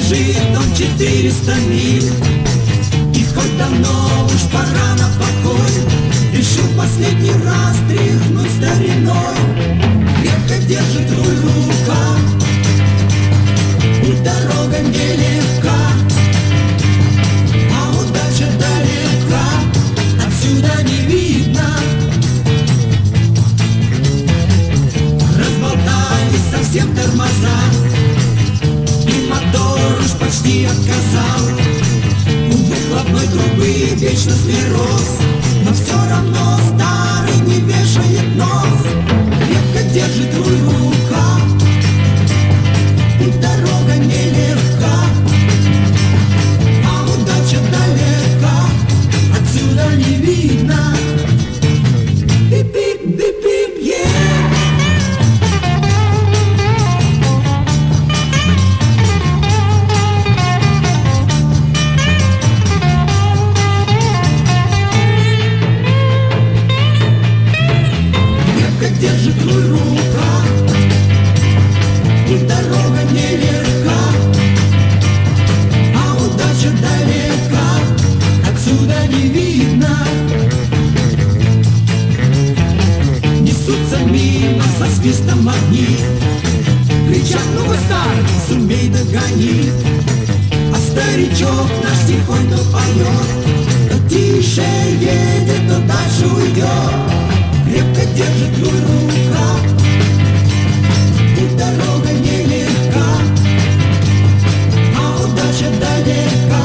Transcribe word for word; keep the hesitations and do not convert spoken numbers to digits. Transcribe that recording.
бежит он четыреста миль. И хоть давно уж пора на покой, решил последний раз тряхнуть стариной. Крепко держит руль в руках, путь дорога нелегка, а удача далека, отсюда не видно. Разболтались совсем тормоза, и мотор уж почти отказал. У выхлопной трубы вечно склероз, но все равно старый не вешает нос. Крепко держит руль в руках, путь дорога нелегка, а удача далека, отсюда не видно. Бип-бип, бип-бип, yeah. Держит руль в руках, и дорога нелегка, а удача далека, отсюда не видно. Несутся мимо со свистом огни, кричат: ну вы старый, сумей догони. А старичок наш тихонько поет: то тише едет, то дальше уйдет. Крепко держит руль в руках, путь дорога нелегка, а удача далека,